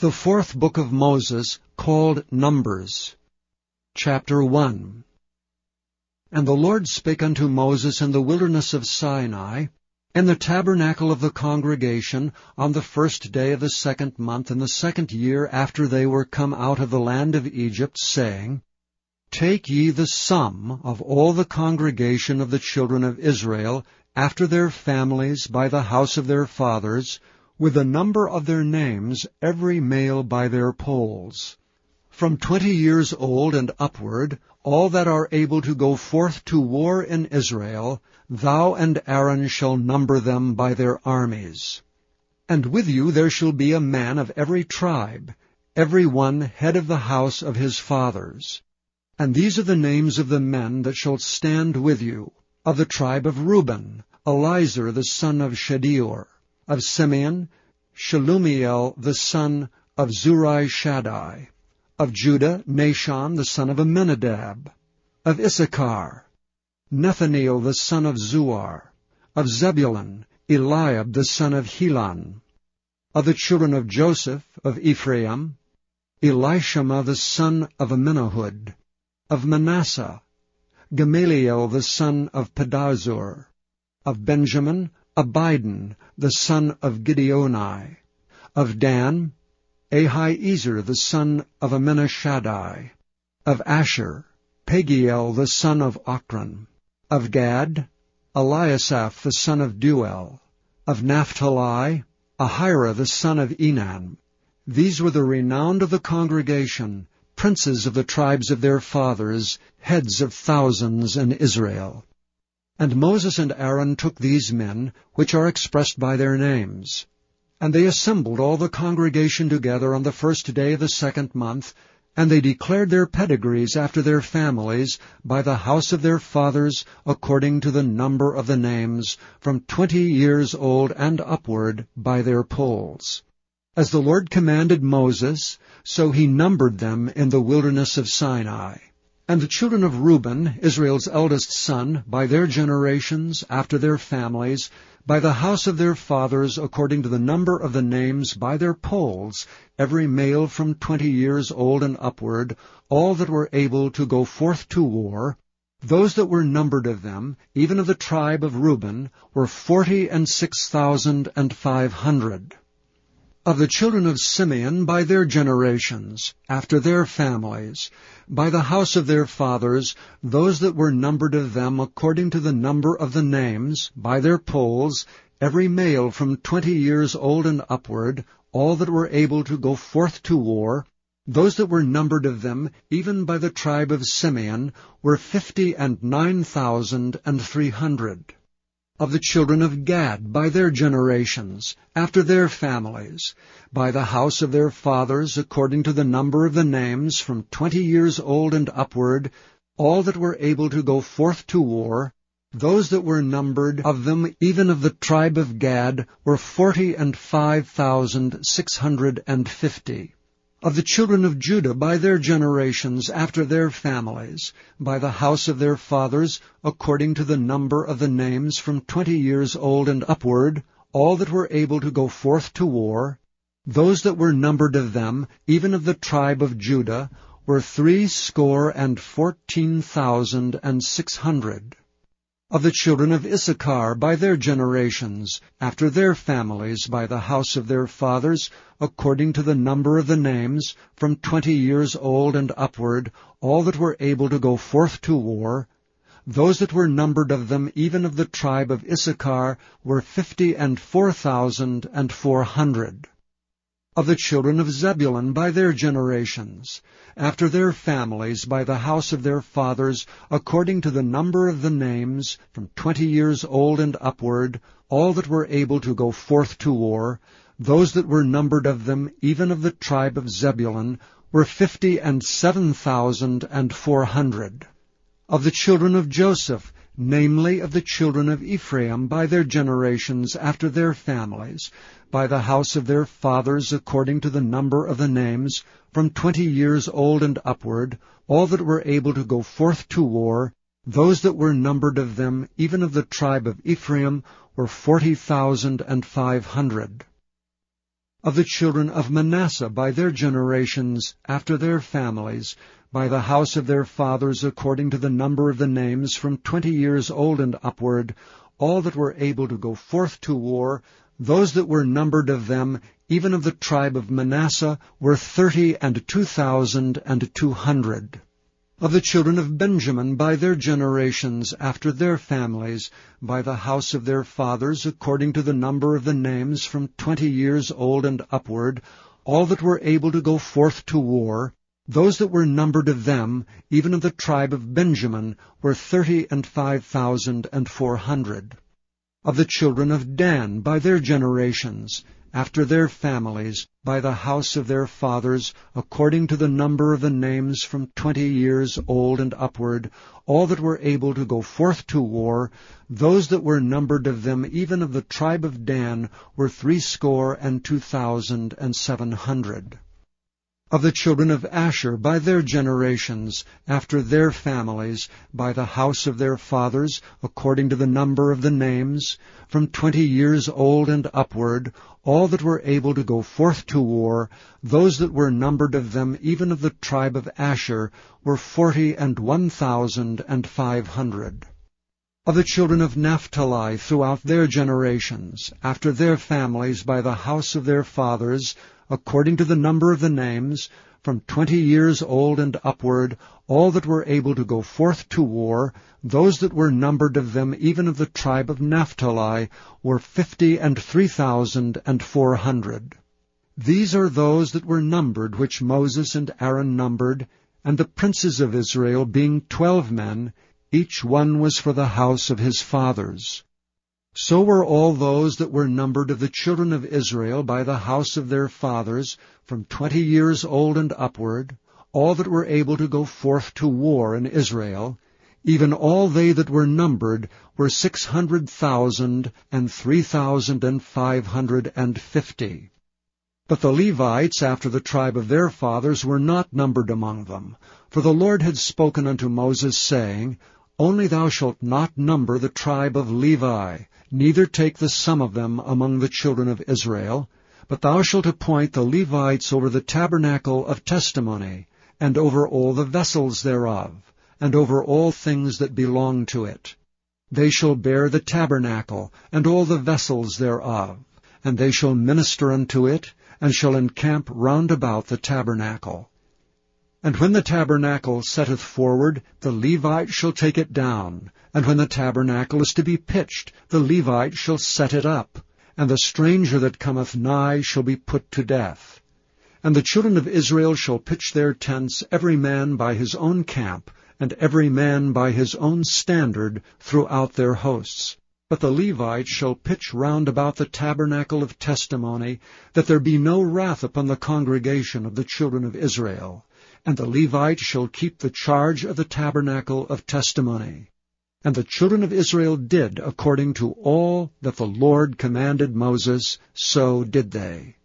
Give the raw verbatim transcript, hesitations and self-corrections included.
The fourth book of Moses, called Numbers. Chapter one. And the Lord spake unto Moses in the wilderness of Sinai, in the tabernacle of the congregation, on the first day of the second month, in the second year after they were come out of the land of Egypt, saying, Take ye the sum of all the congregation of the children of Israel, after their families, by the house of their fathers, with the number of their names, every male by their polls. From twenty years old and upward, all that are able to go forth to war in Israel, thou and Aaron shall number them by their armies. And with you there shall be a man of every tribe, every one head of the house of his fathers. And these are the names of the men that shall stand with you. Of the tribe of Reuben, Elizur the son of Shedeur. Of Simeon, Shelumiel the son of Zurishaddai. Of Judah, Nashon the son of Amminadab. Of Issachar, Nathaniel the son of Zuar. Of Zebulun, Eliab the son of Helon. Of the children of Joseph, of Ephraim, Elishama the son of Amminahud. Of Manasseh, Gamaliel the son of Pedahzur. Of Benjamin, Abidan the son of Gideoni. Of Dan, Ahiezer the son of Amminashaddai. Of Asher, Pagiel the son of Ochran. Of Gad, Eliasaph the son of Duel. Of Naphtali, Ahira the son of Enan. These were the renowned of the congregation, princes of the tribes of their fathers, heads of thousands in Israel. And Moses and Aaron took these men, which are expressed by their names. And they assembled all the congregation together on the first day of the second month, and they declared their pedigrees after their families, by the house of their fathers, according to the number of the names, from twenty years old and upward, by their polls. As the Lord commanded Moses, so he numbered them in the wilderness of Sinai. And the children of Reuben, Israel's eldest son, by their generations, after their families, by the house of their fathers, according to the number of the names, by their polls, every male from twenty years old and upward, all that were able to go forth to war, those that were numbered of them, even of the tribe of Reuben, were forty and six thousand and five hundred. Of the children of Simeon, by their generations, after their families, by the house of their fathers, those that were numbered of them according to the number of the names, by their polls, every male from twenty years old and upward, all that were able to go forth to war, those that were numbered of them, even by the tribe of Simeon, were fifty and nine thousand and three hundred. Of the children of Gad, by their generations, after their families, by the house of their fathers, according to the number of the names, from twenty years old and upward, all that were able to go forth to war, those that were numbered of them, even of the tribe of Gad, were forty and five thousand six hundred and fifty. Of the children of Judah, by their generations, after their families, by the house of their fathers, according to the number of the names, from twenty years old and upward, all that were able to go forth to war, those that were numbered of them, even of the tribe of Judah, were threescore and fourteen thousand and six hundred. Of the children of Issachar, by their generations, after their families, by the house of their fathers, according to the number of the names, from twenty years old and upward, all that were able to go forth to war, those that were numbered of them, even of the tribe of Issachar, were fifty and four thousand and four hundred. Of the children of Zebulun, by their generations, after their families, by the house of their fathers, according to the number of the names, from twenty years old and upward, all that were able to go forth to war, those that were numbered of them, even of the tribe of Zebulun, were fifty and seven thousand and four hundred. Of the children of Joseph, namely of the children of Ephraim, by their generations, after their families, by the house of their fathers, according to the number of the names, from twenty years old and upward, all that were able to go forth to war, those that were numbered of them, even of the tribe of Ephraim, were forty thousand and five hundred. Of the children of Manasseh by their generations, after their families, by the house of their fathers, according to the number of the names, from twenty years old and upward, all that were able to go forth to war, those that were numbered of them, even of the tribe of Manasseh, were thirty and two thousand and two hundred. Of the children of Benjamin by their generations, after their families, by the house of their fathers, according to the number of the names, from twenty years old and upward, all that were able to go forth to war, those that were numbered of them, even of the tribe of Benjamin, were thirty and five thousand and four hundred. Of the children of Dan by their generations, after their families, by the house of their fathers, according to the number of the names, from twenty years old and upward, all that were able to go forth to war, those that were numbered of them, even of the tribe of Dan, were threescore and two thousand and seven hundred. Of the children of Asher by their generations, after their families, by the house of their fathers, according to the number of the names, from twenty years old and upward, all that were able to go forth to war, those that were numbered of them, even of the tribe of Asher, were forty and one thousand and five hundred. Of the children of Naphtali throughout their generations, after their families, by the house of their fathers, according to the number of the names, from twenty years old and upward, all that were able to go forth to war, those that were numbered of them, even of the tribe of Naphtali, were fifty and three thousand and four hundred. These are those that were numbered, which Moses and Aaron numbered, and the princes of Israel, being twelve men, each one was for the house of his fathers. So were all those that were numbered of the children of Israel by the house of their fathers, from twenty years old and upward, all that were able to go forth to war in Israel, even all they that were numbered were six hundred thousand and three thousand and five hundred and fifty. But the Levites, after the tribe of their fathers, were not numbered among them. For the Lord had spoken unto Moses, saying, Only thou shalt not number the tribe of Levi, neither take the sum of them among the children of Israel, but thou shalt appoint the Levites over the tabernacle of testimony, and over all the vessels thereof, and over all things that belong to it. They shall bear the tabernacle, and all the vessels thereof, and they shall minister unto it, and shall encamp round about the tabernacle. And when the tabernacle setteth forward, the Levite shall take it down. And when the tabernacle is to be pitched, the Levite shall set it up. And the stranger that cometh nigh shall be put to death. And the children of Israel shall pitch their tents, every man by his own camp, and every man by his own standard, throughout their hosts. But the Levites shall pitch round about the tabernacle of testimony, that there be no wrath upon the congregation of the children of Israel. And the Levites shall keep the charge of the tabernacle of testimony. And the children of Israel did according to all that the Lord commanded Moses, so did they.